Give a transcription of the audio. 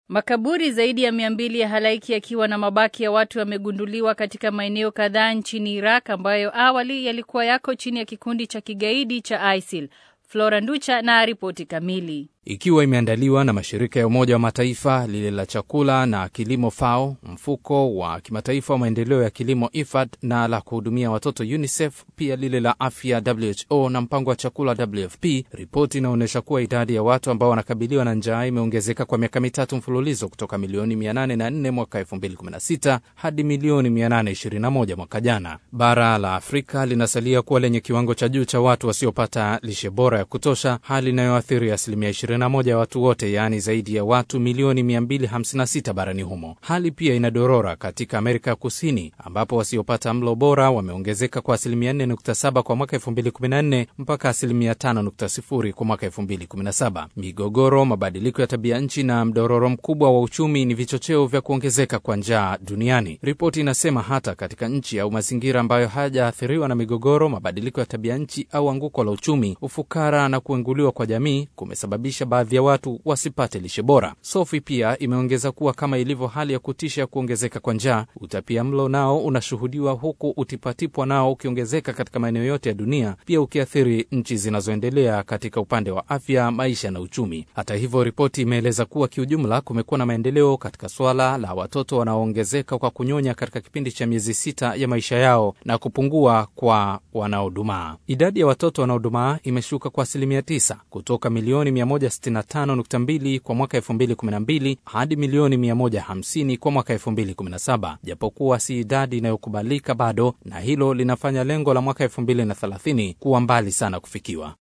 Makaburi zaidi ya 200 ya halaiki yakiwa na mabaki ya watu yamegunduliwa katika maeneo kadhaa nchini Iraq ambayo awali yalikuwa yako chini ya kikundi cha kigaidi cha ISIL. Flora Nducha na ripoti kamili. Ikiwa imeandaliwa na mashirika ya Umoja wa Mataifa, lile la chakula na kilimo FAO, mfuko wa kimataifa wa maendeleo ya kilimo IFAD na la kuhudumia watoto UNICEF, pia lile la afya WHO na mpango wa chakula WFP, ripoti inaonyesha kuwa idadi ya watu ambao wanakabiliwa na njaa imeongezeka kwa miaka mitatu mfululizo kutoka milioni 804 mwaka 2016 hadi milioni 821 mwaka jana. Bara la Afrika linasalia kuwa lenye kiwango cha juu cha watu wasiopata lishe bora ya kutosha, hali inayoathiri asilimia 21 ya watu wote, yaani zaidi ya watu milioni 256 barani humo. Hali pia inadorora katika Amerika Kusini, ambapo wasiopata mlo bora wameongezeka kwa asilimia 4.7 kwa mwaka 2014 mpaka asilimia 5.0 kwa mwaka 2017. Migogoro, mabadiliko ya tabia nchi na mdororo mkubwa wa uchumi ni vichocheo vya kuongezeka kwa njaa duniani. Ripoti inasema hata katika nchi au mazingira ambayo hajaathiriwa na migogoro, mabadiliko ya tabia nchi au anguko la uchumi, ufukara na kuenguliwa kwa jamii kumesababisha baadhi ya watu wasipate lishe bora. Sophie pia imeongeza kuwa kama ilivyo hali ya kutisha ya kuongezeka kwa njaa, utapiamlo nao unashuhudiwa, huku utipatipwa nao ukiongezeka katika maeneo yote ya dunia, pia ukiathiri nchi zinazoendelea katika upande wa afya, maisha na uchumi. Hata hivyo, ripoti imeeleza kuwa kiujumla kumekuwa na maendeleo katika swala la watoto wanaoongezeka kwa kunyonya katika kipindi cha miezi 6 ya maisha yao na kupungua kwa wanaodumaa. Idadi ya watoto wanaodumaa imeshuka kwa asilimia 9 kutoka milioni 165.2 kwa mwaka 2012 hadi milioni 150 kwa mwaka 2017, japokuwa si idadi inayokubalika bado, na hilo linafanya lengo la mwaka 2030 kuwa mbali sana kufikiwa.